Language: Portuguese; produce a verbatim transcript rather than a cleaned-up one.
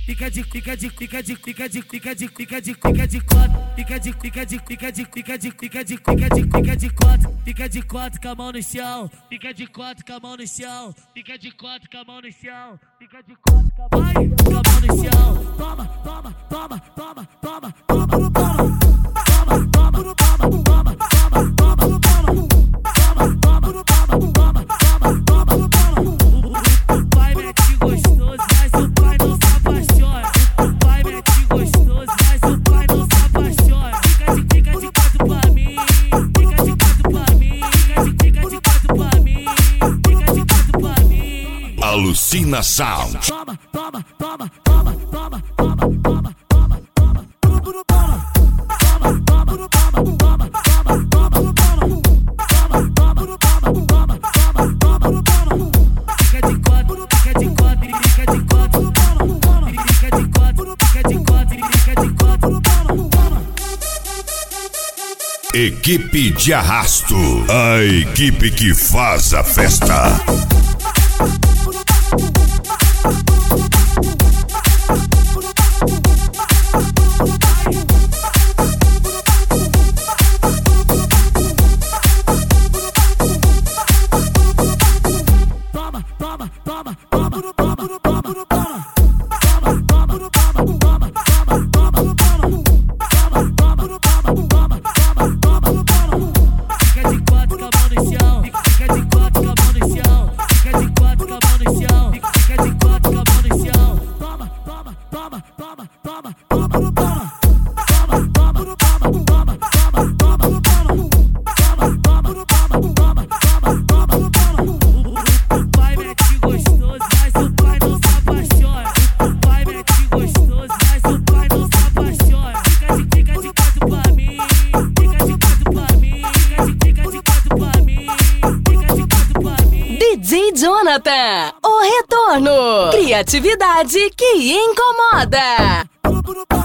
fica de fica de fica de fica de fica de fica de fica de quatro, fica de fica de fica de fica de fica de fica de fica de quatro, fica de quatro com a mão no chão, fica de quatro com a mão no chão, fica de quatro com a mão no chão, fica de quatro com a mão no chão. Toma, toma, toma, toma, toma, toma, toma, toma, toma, toma, toma, toma, toma, toma, toma, toma, toma, toma, toma. O pai mete gostoso, mas o pai não se apaixona. O pai mete gostoso, mas o pai não se apaixona. Fica de fica de quatro pra mim, fica de quatro pra mim, fica de fica de quatro pra mim, fica de quatro pra mim. Alucina Sound. Toma, toma, toma, toma, toma, toma, toma, toma, toma, toma, toma. Toma, toma, toma, toma, toma, toma, toma, toma, toma, toma, toma, toma. Fica de quatro, fica de quatro, fica de quatro, fica de quatro, fica de quatro, fica de quatro, toma. Equipe de Arrasto, a equipe que faz a festa. Jonathan, o retorno. Criatividade que incomoda.